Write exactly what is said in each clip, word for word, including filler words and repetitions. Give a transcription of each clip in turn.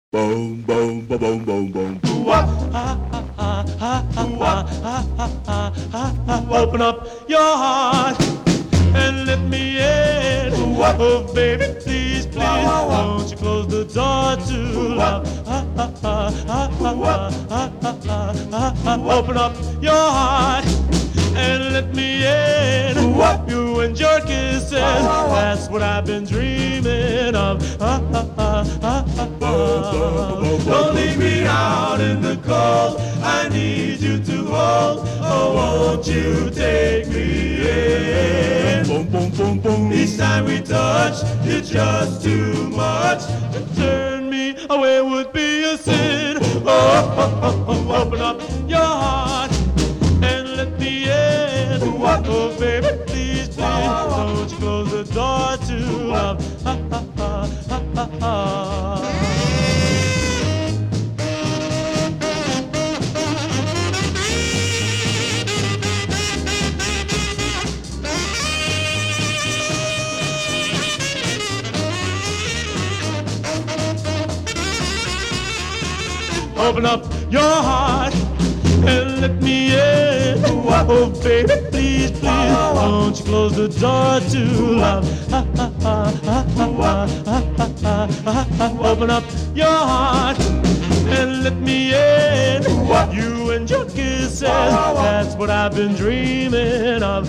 Boom, boom, boom, boom, boom, boom. Open up your heart and let me in. Oh, baby, please, please, won't you close the door to love? Open up your heart and let me in. You and your kisses, that's what I've been dreaming of. Don't leave me out in the cold. I need you to hold. Oh, won't you take me in? Boom, boom, boom, boom. Each time we touch, it's just too much. To turn me away would be a sin. Oh, oh, oh, oh, open up your heart and let me in. Oh, baby, please, please, don't you close the door to love. Open up your heart and let me in. Oh, baby, please, please, won't you close the door to love? Open up your heart and let me in. You and your kisses, that's what I've been dreaming of.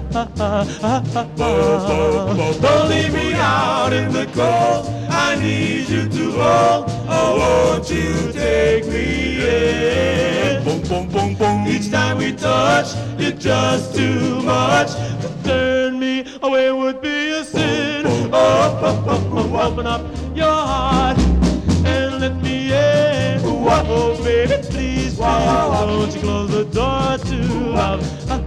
Don't leave me out in the cold. I need you to hold. Oh, won't you take me in? Boom, boom, boom, boom. Each time we touch, it's just too much. To turn me away would be a sin. Oh, oh, oh, oh, open up your heart and let me in. Oh, baby, please, please, don't you close the door to love.